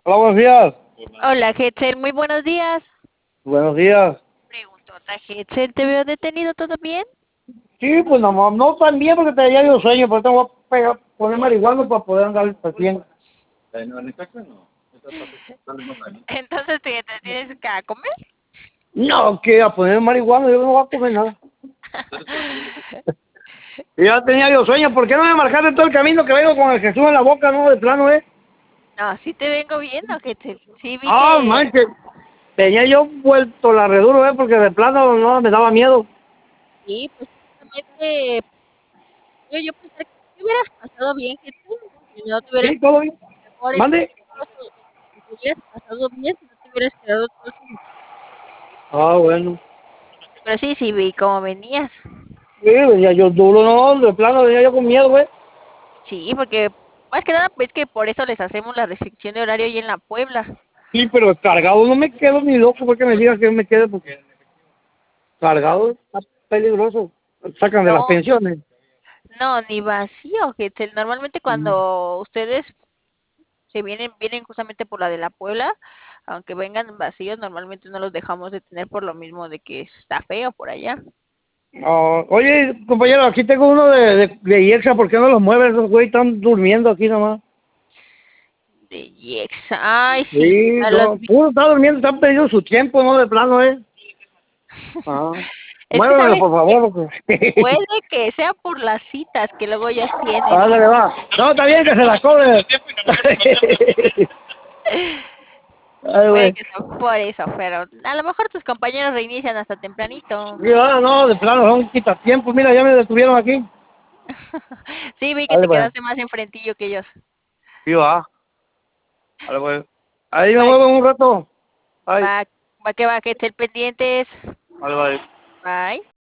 Hola, buenos días. Hola, Hetzel, muy buenos días. Buenos días. Preguntota, Hetzel, ¿te veo detenido? ¿Todo bien? Sí, pues no tan bien porque ya dio sueño, pero tengo que poner marihuana para poder andar pues, bien. Entonces, ¿te tienes que a comer? No, que a poner marihuana yo no voy a comer nada. Ya tenía yo sueño, ¿por qué no me marcaste todo el camino que vengo con el Jesús en la boca, no? De plano, ¿eh? No, sí te vengo viendo, Hetzel. Sí vi Ah, que... manches. Tenía yo vuelto la reduro, ¿eh? Porque de plano no me daba miedo. Sí, pues justamente... yo pensé que te hubieras pasado bien, Hetzel. Que no te hubieras Sí, todo bien. mejor en Mande. que te hubieras pasado bien, si no te hubieras quedado todo eso. Ah, bueno. Pero sí, sí vi cómo venías. Sí, venía yo duro, no, de plano venía yo con miedo, güey. Sí, porque más que nada, pues que por eso les hacemos la restricción de horario ahí en la Puebla. Sí, pero cargado no me quedo ni loco porque me digan que me quede porque cargado está peligroso. Sacan de las No, pensiones. no, ni vacío, Hetzel. Normalmente Mm. cuando ustedes vienen justamente por la de la Puebla, aunque vengan vacíos, normalmente no los dejamos detener por lo mismo de que está feo por allá. Ah, oye, compañero, aquí tengo uno de IEXA, ¿por qué no los mueves? Esos güey están durmiendo aquí nomás. De Yex. Ay, sí, Sí, a los no, puro está durmiendo, están perdiendo su tiempo, ¿no? De plano, ¿eh? Ah, es que muévemelo, sabes por que favor. Porque... puede que sea por las citas que luego ellos tienen. Ándale, va. No, está bien que se la cobre. Ay, Puede güey. que sea por eso, pero a lo mejor tus compañeros reinician hasta tempranito. Sí, ah, no, de plano, son quitatiempos. Mira, ya me detuvieron aquí. Sí, vi que Dale, te pues. quedaste más enfrentillo que ellos. Sí, va. Dale, pues. Ahí me Va, muevo un rato. Ay. va, va que estar pendientes. Vale, vale. Bye.